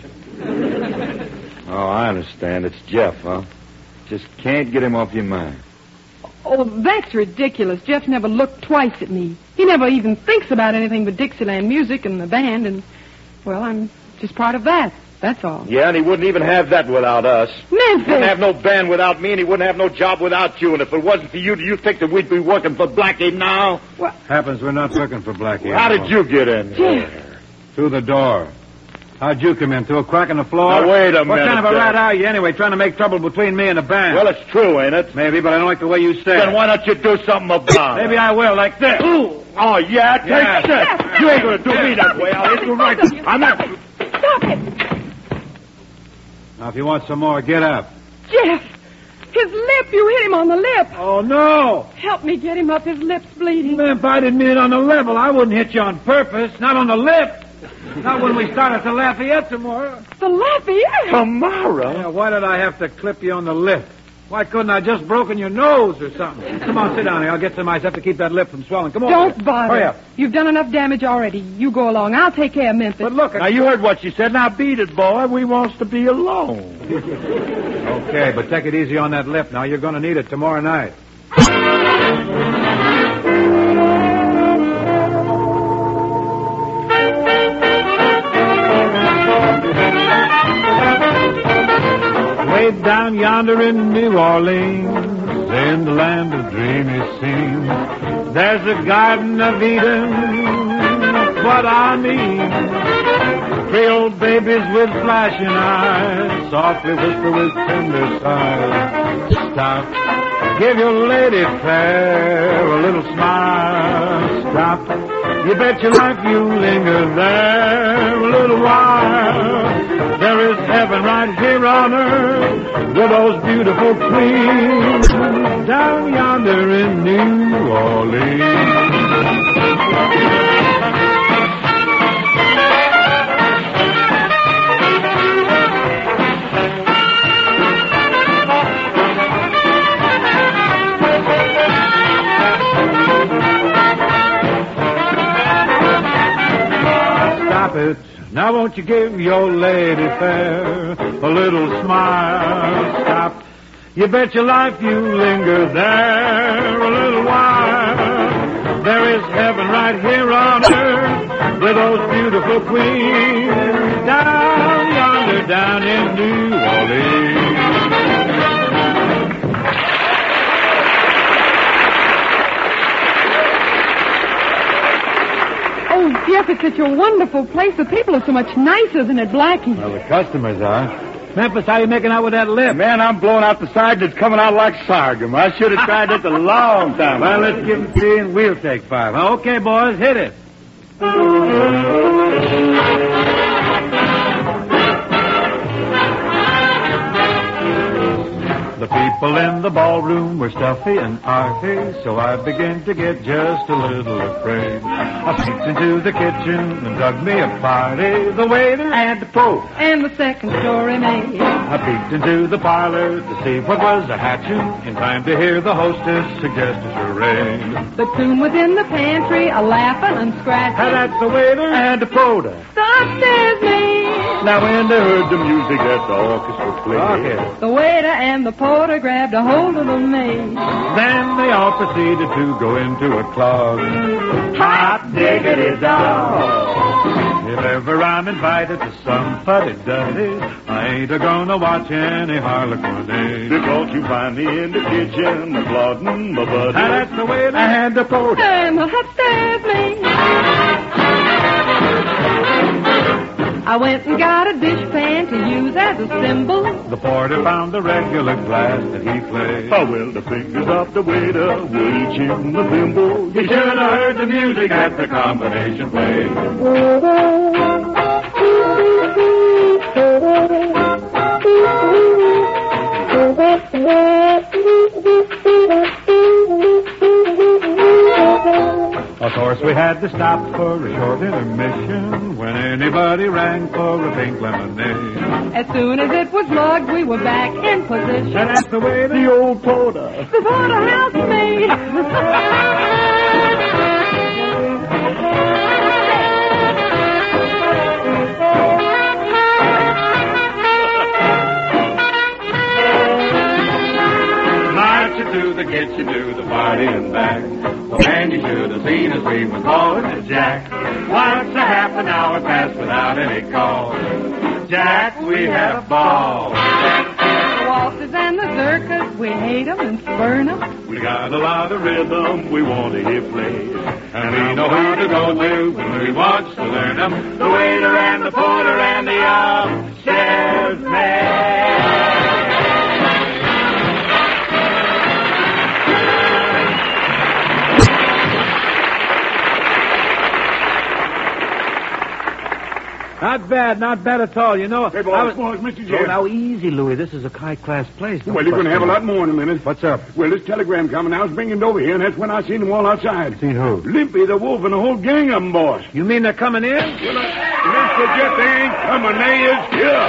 Oh, I understand. It's Jeff, huh? Just can't get him off your mind. Oh, that's ridiculous. Jeff never looked twice at me. He never even thinks about anything but Dixieland music and the band, and, well, I'm just part of that. That's all. Yeah, and he wouldn't even have that without us. Memphis! He wouldn't have no band without me, and he wouldn't have no job without you. And if it wasn't for you, do you think that we'd be working for Blackie now? What? Happens we're not working for Blackie. How did you get in? Jeff! Through the door. How'd you come in? Through a crack in the floor? Now, wait a What minute. kind of a there. rat are you, anyway, trying to make trouble between me and the band? Well, it's true, ain't it? Maybe, but I don't like the way you say Then it. why don't you do something about it? Maybe I will, like this. Ooh. Oh, yeah? Take Yeah. that. You ain't going to do me that way. I'll hit you right. I'm not... Stop it! Now, if you want some more, get up. Jeff! His lip! You hit him on the lip! Oh, no! Help me get him up. His lip's bleeding. If I didn't mean it on the level, I wouldn't hit you on purpose. Not on the lip. Not when we start at the Lafayette tomorrow. The Lafayette! Tomorrow? Yeah, why did I have to clip you on the lip? Why couldn't I just broken your nose or something? Come on, sit down here. I'll get some ice. I have to keep that lip from swelling. Come on. Don't bother. Hurry up. You've done enough damage already. You go along. I'll take care of Memphis. But look, Now, you heard what she said. Now, beat it, boy. We wants to be alone. Okay, but take it easy on that lip now. You're going to need it tomorrow night. Way down yonder in New Orleans, in the land of dreamy scenes, there's a Garden of Eden, what I mean. Creole babies with flashing eyes, softly whisper with tender sighs. Stop, give your lady fair a little smile. Stop, you bet your life you linger there a little while. There is heaven right here on earth with those beautiful queens down yonder in New Orleans. Stop it. Now won't you give your lady fair a little smile? Stop. You bet your life you linger there a little while. There is heaven right here on earth with those beautiful queens down yonder, down in New Orleans. Oh, Jeff, it's such a wonderful place. The people are so much nicer than at Blackie's. Well, the customers are. Memphis, how you making out with that lip? Man, I'm blowing out the side that's coming out like sorghum. I should have tried this a long time. Well, let's give him 3 and we'll take 5. Okay, boys, hit it. The people in the ballroom were stuffy and arty, so I began to get just a little afraid. I peeked into the kitchen and dug me a party, the waiter and the pope. And the second story maid. I peeked into the parlor to see what was a-hatching, in time to hear the hostess suggest a charade. The tune was in the pantry, a-laughing and scratching. And that's the waiter and the porter. The upstairs maid. Now when they heard the music that the orchestra played, The waiter and the porter grabbed a hold of the maid. Then they all proceeded to go into a club. hot diggity dog. If ever I'm invited to some fuddy-duddy, I ain't a-gonna watch any harlequinade. Because you find me in the kitchen, applauding my buddy. And that's the way I had the porter. And the upstairs maid. I went and got a dishpan to use as a cymbal. The porter found the regular glass that he played. Oh, well, the fingers of the waiter were each in the thimble. You should have heard the music that the combination played. Of course, we had to stop for a short intermission when anybody rang for a pink lemonade. As soon as it was lugged, we were back in position. And that's the way the old porter. The porterhouse maid. To the kitchen, to the party and back. Well, man, you should have seen us. We was calling to Jack. Once a half an hour passed without any call. Jack, we had a ball. The waltzes and the circus, we hate 'em and spurn 'em. We got a lot of rhythm we want to hear played. And we know who to go to when we want to learn 'em. The waiter and the porter and the upstairs maid. Not bad at all. You know, Hey, boys, Mr. Jeff. Oh, now, easy, Louis. This is a high-class place. Well, you're going to have a lot more in a minute. What's up? Well, this telegram coming. I was bringing it over here, and that's when I seen them all outside. Seen who? Limpy, the wolf, and a whole gang of them, boys. You mean they're coming in? Mr. Jeff, they ain't coming. They is here.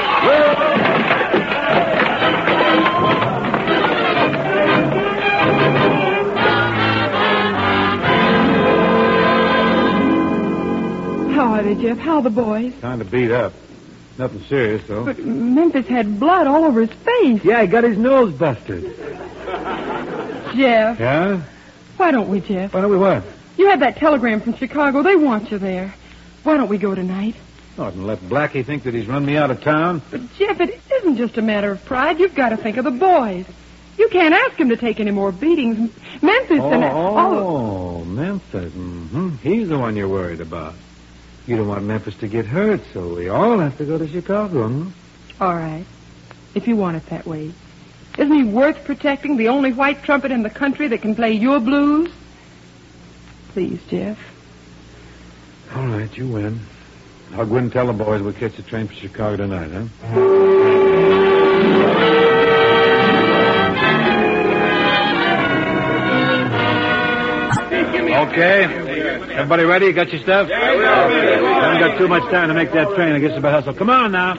How are they, Jeff? How are the boys? Kind of beat up. Nothing serious, though. But Memphis had blood all over his face. Yeah, he got his nose busted. Jeff. Yeah? Why don't we, Jeff? Why don't we what? You had that telegram from Chicago. They want you there. Why don't we go tonight? Not and let Blackie think that he's run me out of town. But, Jeff, it isn't just a matter of pride. You've got to think of the boys. You can't ask him to take any more beatings. Memphis and... Oh, Memphis. Mm-hmm. He's the one you're worried about. You don't want Memphis to get hurt, so we all have to go to Chicago, hmm? All right. If you want it that way. Isn't he worth protecting, the only white trumpet in the country that can play your blues? Please, Jeff. All right, you win. I'll go and tell the boys we'll catch the train for Chicago tonight, huh? Okay. Everybody ready? You got your stuff? Yeah, we are ready. Haven't got too much time to make that train. I guess it's about hustle. Come on now.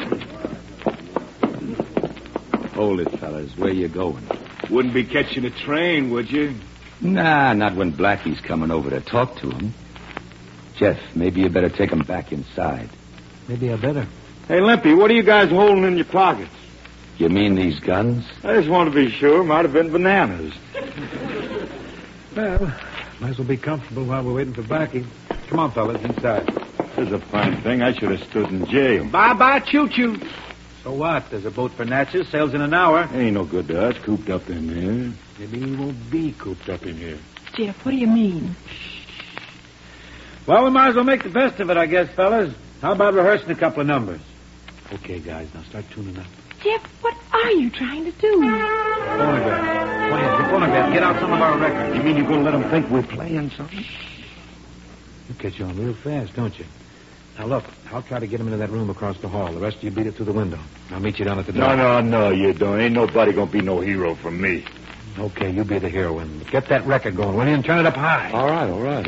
Hold it, fellas. Where you going? Wouldn't be catching a train, would you? Nah, not when Blackie's coming over to talk to him. Jeff, maybe you better take him back inside. Maybe I better. Hey, Limpy, what are you guys holding in your pockets? You mean these guns? I just want to be sure. Might have been bananas. Well, Might as well be comfortable while we're waiting for Blackie. Come on, fellas, inside. This is a fine thing. I should have stood in jail. Bye-bye, choo-choo. So what? There's a boat for Natchez. Sails in an hour. Ain't no good to us cooped up in here. Maybe he won't be cooped up in here. Jeff, what do you mean? Well, we might as well make the best of it, I guess, fellas. How about rehearsing a couple of numbers? Okay, guys, now start tuning up. Jeff, what are you trying to do? Phonograph. Go ahead, the phonograph. Get out some of our records. You mean you're going to let them think we're playing something? You catch on real fast, don't you? Now, look, I'll try to get him into that room across the hall. The rest of you beat it through the window. I'll meet you down at the door. No, you don't. Ain't nobody going to be no hero from me. Okay, you be the heroine. Get that record going, will you, and turn it up high. All right.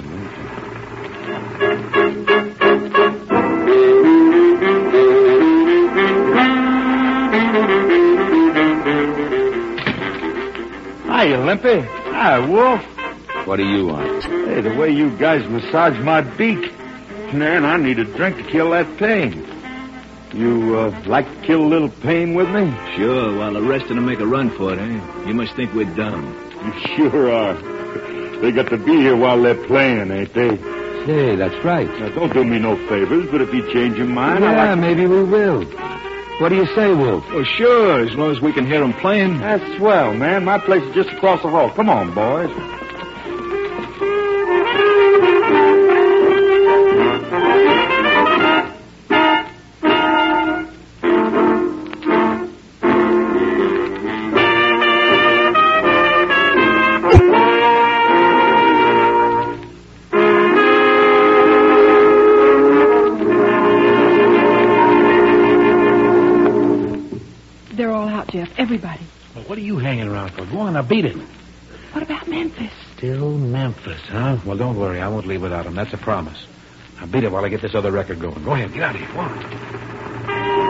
Hiya, Limpy. Hi, Wolf. What do you want? Hey, the way you guys massage my beak. Man, I need a drink to kill that pain. You, like to kill a little pain with me? Sure, while the rest of them make a run for it, eh? You must think we're dumb. You sure are. They got to be here while they're playing, ain't they? Say, that's right. Now, don't do me no favors, but if you change your mind, Yeah, maybe we will. What do you say, Wolf? Oh, sure, as long as we can hear them playing. That's swell, man. My place is just across the hall. Come on, boys. They're all out, Jeff. Everybody. Well, what are you hanging around for? Go on, now beat it. What about Memphis? Still Memphis, huh? Well, don't worry. I won't leave without him. That's a promise. Now beat it while I get this other record going. Go ahead. Get out of here. Go on.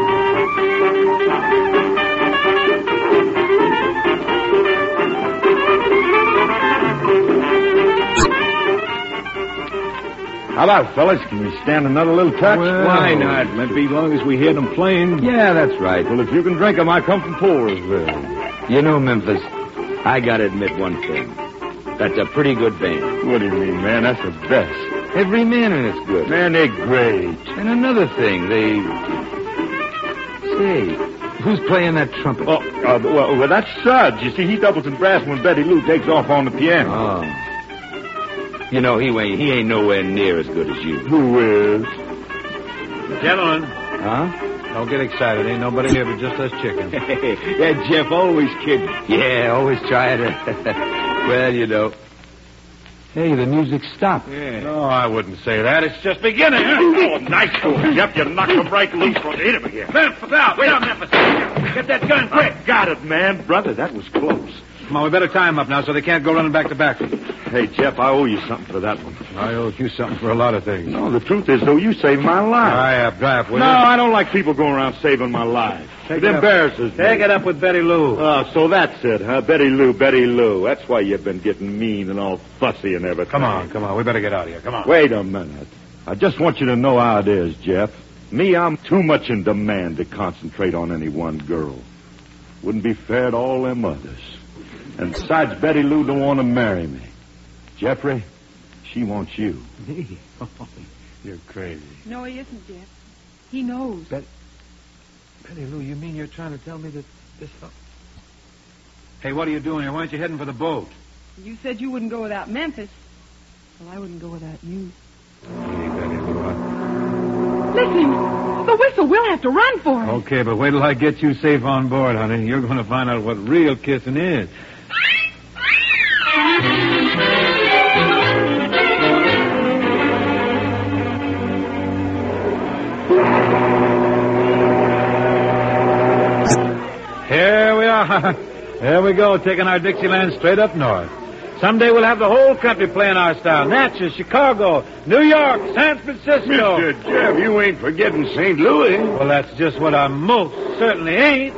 How about, fellas? Can we stand another little touch? Well, why not? Maybe as long as we hear them playing. Yeah, that's right. Well, if you can drink 'em, I come from Poolersville. You know, Memphis, I gotta admit one thing. That's a pretty good band. What do you mean, man? That's the best. Every man in it's good. Man, they're great. And another thing, they... Say, who's playing that trumpet? Well, that's Suds. You see, he doubles in brass when Betty Lou takes off on the piano. Oh. You know, he ain't nowhere near as good as you. Who is? Gentlemen. Huh? Don't get excited. Ain't nobody here but just us chickens. Yeah, Jeff, always kidding. Yeah, always try to... Well, you know. Hey, the music stopped. Yeah. No, I wouldn't say that. It's just beginning. Oh, nice going, Jeff. You knocked him right loose from the hit him again. Memphis, out. Wait up, Memphis. Get that gun quick. Got it, man. Brother, that was close. Come on, we better tie him up now so they can't go running back to back. Hey, Jeff, I owe you something for that one. I owe you something for a lot of things. No, the truth is, though, you saved my life. Dry up, will No, you? I don't like people going around saving my life. It embarrasses me. Take it up with Betty Lou. So that's it, huh? Betty Lou. That's why you've been getting mean and all fussy and everything. Come on. We better get out of here. Come on. Wait a minute. I just want you to know how it is, Jeff. Me, I'm too much in demand to concentrate on any one girl. Wouldn't be fair to all them others. And besides, Betty Lou don't want to marry me. Jeffrey, she wants you. Me? You're crazy. No, he isn't, Jeff. He knows. Betty Lou, you mean you're trying to tell me that this... Hey, what are you doing here? Why aren't you heading for the boat? You said you wouldn't go without Memphis. Well, I wouldn't go without you. Hey, Betty Lou, Listen, the whistle. We'll have to run for it. Okay, but wait till I get you safe on board, honey. You're going to find out what real kissing is. Here we are. There we go, taking our Dixieland straight up north. Someday we'll have the whole country playing our style. Natchez, Chicago, New York, San Francisco. Mr. Jeff, you ain't forgetting St. Louis. Well, that's just what I most certainly ain't.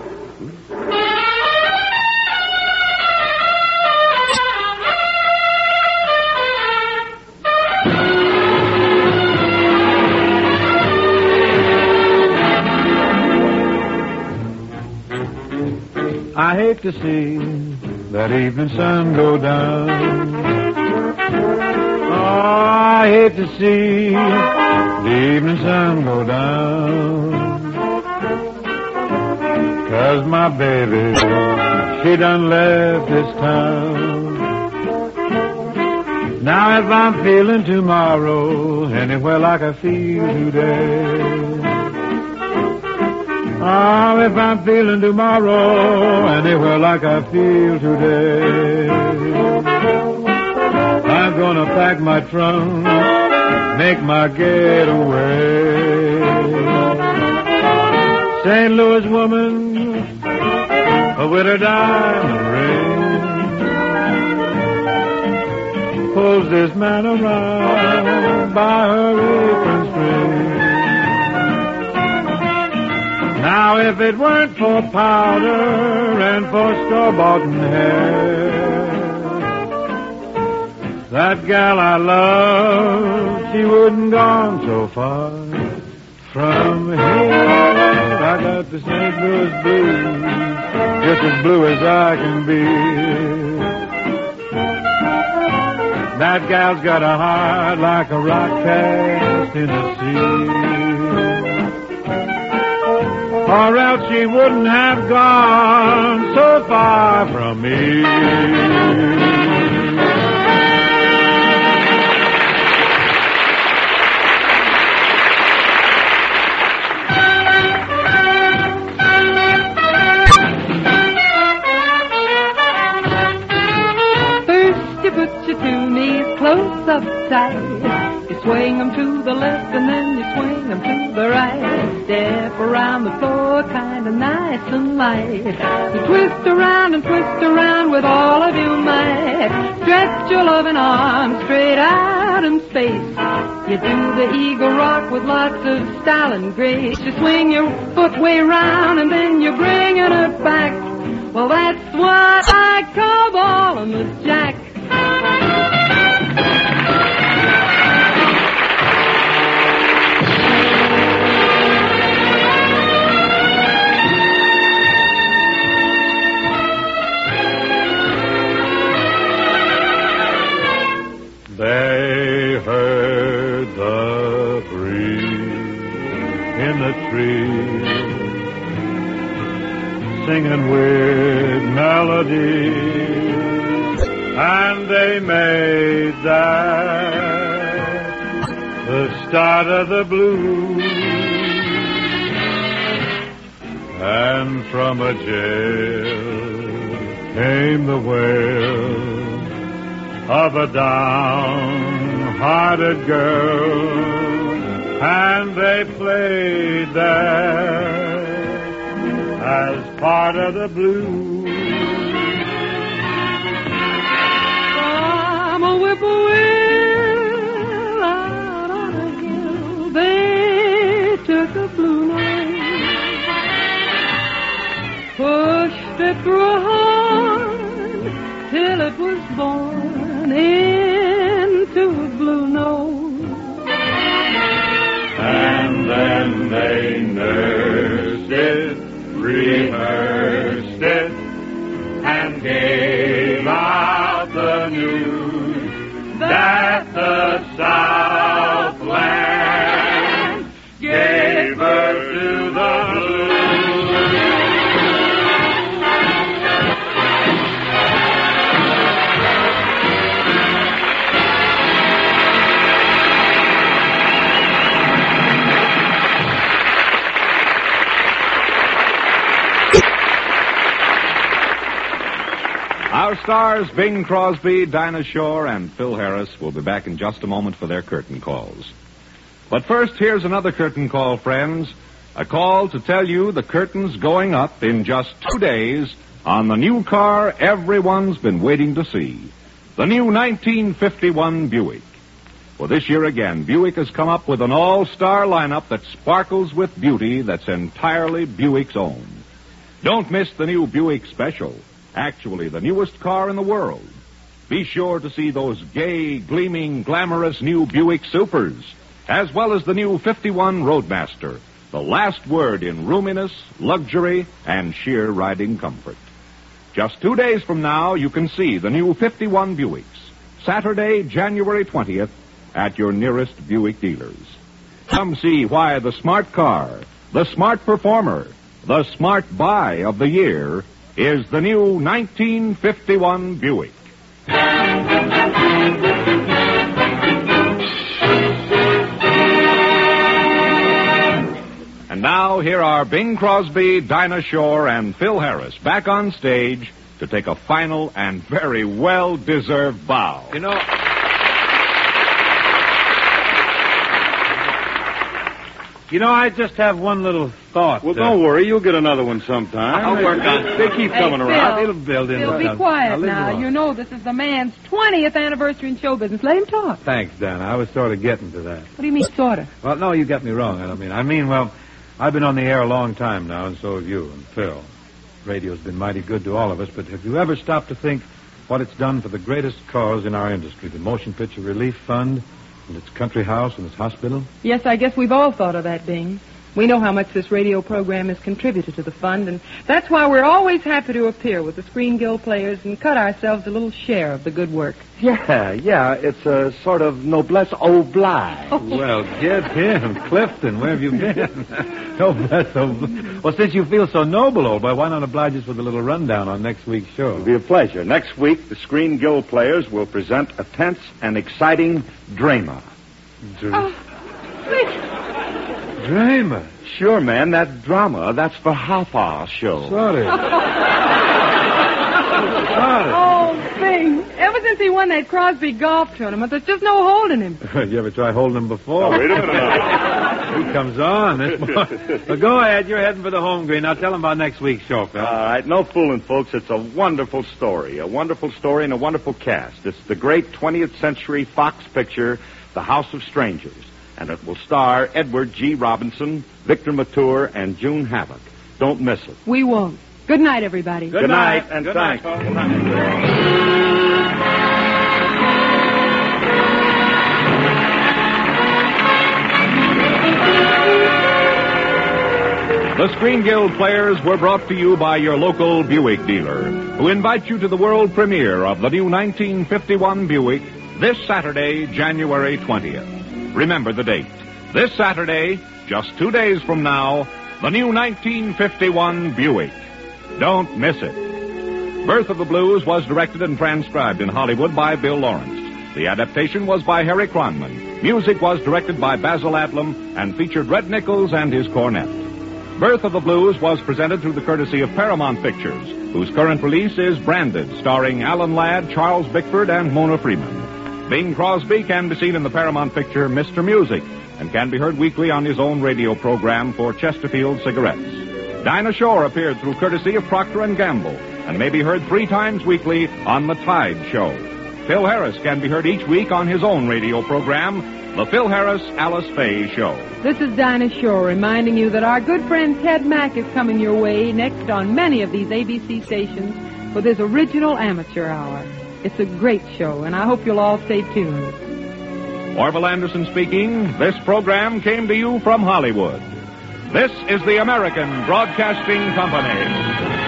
I hate to see that evening sun go down. I hate to see the evening sun go down, 'cause my baby, she done left this town. Now if I'm feeling tomorrow anywhere like I feel today, oh, if I'm feeling tomorrow anywhere like I feel today, I'm gonna pack my trunk, make my getaway. St. Louis woman with her diamond ring pulls this man around by her apron string. Now if it weren't for powder and for store-bought hair, that gal I love, she wouldn't gone so far from here. I got the St. Louis blues, just as blue as I can be. That gal's got a heart like a rock cast in the sea, or else she wouldn't have gone so far from me. Close up tight. You swing them to the left and then you swing them to the right. Step around the floor kind of nice and light. You twist around with all of your might. Stretch your loving arms straight out in space. You do the eagle rock with lots of style and grace. You swing your foot way round and then you're bringing it back. Well, that's what I call ballin' with Jack. They heard the breeze in the trees, singing with melody, and they made that the start of the blues. And from a jail came the wail of a downhearted girl, and they played that as part of the blues. From a whippoorwill out on a hill, they took a blue note, pushed it through a horn till it was born into a blue note. And then they nursed it, rehearsed it, and gave out the news that the Southland gave birth to the blues. Our stars, Bing Crosby, Dinah Shore, and Phil Harris, will be back in just a moment for their curtain calls. But first, here's another curtain call, friends. A call to tell you the curtain's going up in just 2 days on the new car everyone's been waiting to see. The new 1951 Buick. Well, this year again, Buick has come up with an all-star lineup that sparkles with beauty that's entirely Buick's own. Don't miss the new Buick Special. Actually, the newest car in the world. Be sure to see those gay, gleaming, glamorous new Buick Supers, as well as the new 51 Roadmaster, the last word in roominess, luxury, and sheer riding comfort. Just 2 days from now, you can see the new 51 Buicks. Saturday, January 20th, at your nearest Buick dealers. Come see why the smart car, the smart performer, the smart buy of the year is the new 1951 Buick. And now, here are Bing Crosby, Dinah Shore, and Phil Harris back on stage to take a final and very well-deserved bow. You know, I just have one little thought. Well, don't worry. You'll get another one sometime. I'll work on it. They keep coming around. It'll build in. Phil, be quiet now. You know this is the man's 20th anniversary in show business. Let him talk. Thanks, Dan. I was sort of getting to that. What do you mean, sort of? Well, no, you got me wrong. I mean, well, I've been on the air a long time now, and so have you and Phil. Radio's been mighty good to all of us, but have you ever stopped to think what it's done for the greatest cause in our industry, the Motion Picture Relief Fund, and its country house and its hospital? Yes, I guess we've all thought of that, Bing. We know how much this radio program has contributed to the fund, and that's why we're always happy to appear with the Screen Guild players and cut ourselves a little share of the good work. Yeah, it's a sort of noblesse oblige. Well, get him. Clifton, where have you been? Noblesse oblige. Well, since you feel so noble, old boy, why not oblige us with a little rundown on next week's show? It'll be a pleasure. Next week, the Screen Guild players will present a tense and exciting drama. Drama? Sure, man, that drama, that's for half-hour show. Sorry. Oh, Bing. Ever since he won that Crosby golf tournament, there's just no holding him. You ever try holding him before? Oh, wait a minute. He comes on this morning. Well, go ahead. You're heading for the home green. Now tell him about next week's show, Phil. All right, no fooling, folks. It's a wonderful story and a wonderful cast. It's the great 20th century Fox picture, The House of Strangers. And it will star Edward G. Robinson, Victor Mature, and June Havoc. Don't miss it. We won't. Good night, everybody. Good night, and Good thanks. night, Good night. The Screen Guild players were brought to you by your local Buick dealer, who invite you to the world premiere of the new 1951 Buick this Saturday, January 20th. Remember the date. This Saturday, just 2 days from now, the new 1951 Buick. Don't miss it. Birth of the Blues was directed and transcribed in Hollywood by Bill Lawrence. The adaptation was by Harry Cronman. Music was directed by Basil Adlam and featured Red Nichols and his cornet. Birth of the Blues was presented through the courtesy of Paramount Pictures, whose current release is Branded, starring Alan Ladd, Charles Bickford, and Mona Freeman. Bing Crosby can be seen in the Paramount picture Mr. Music and can be heard weekly on his own radio program for Chesterfield Cigarettes. Dinah Shore appeared through courtesy of Procter & Gamble and may be heard 3 times weekly on The Tide Show. Phil Harris can be heard each week on his own radio program, The Phil Harris Alice Faye Show. This is Dinah Shore reminding you that our good friend Ted Mack is coming your way next on many of these ABC stations for this original amateur hour. It's a great show, and I hope you'll all stay tuned. Orville Anderson speaking. This program came to you from Hollywood. This is the American Broadcasting Company.